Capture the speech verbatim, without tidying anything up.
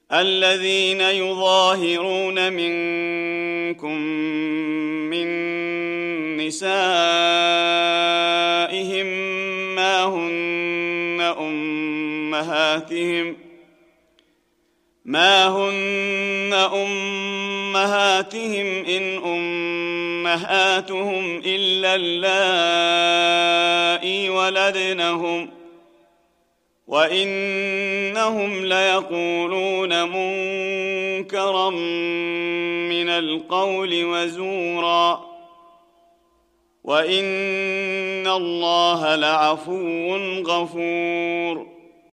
الذين يظاهرون منكم من نسائهم ما هن أمهاتهم ما هن أمهاتهم إن أمهاتهم إلا اللائي ولدنهم وإنهم ليقولون منكرا من القول وزورا وإن الله لعفو غفور